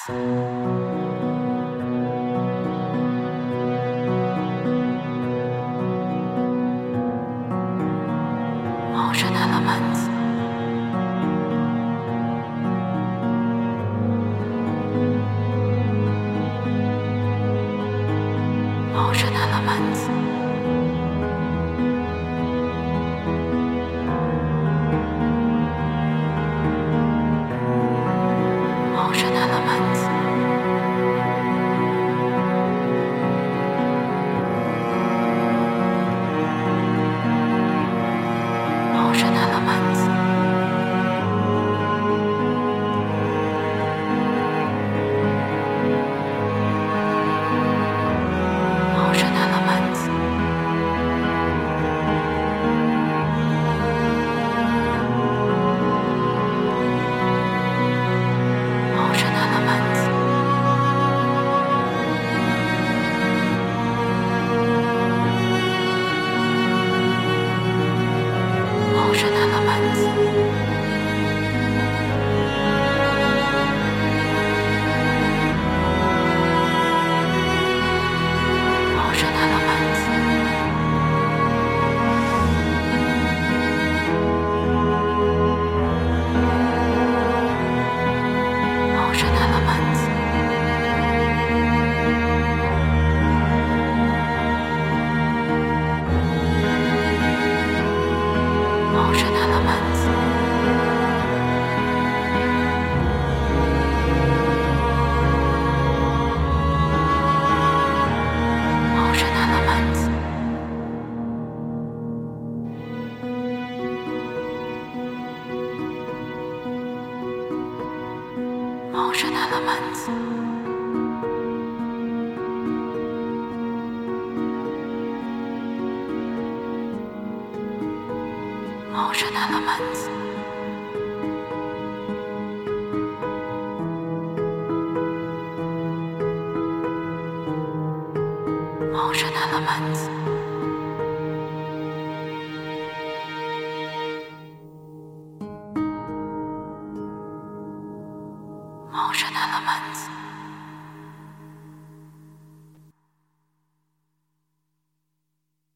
Może na element. Może na element. Może na element. Może na element. Może na element. Może na element. Może na element. Może na element. Może na element. Może na element. Może na element. Może na element. Może na element. Może na element. Może na element.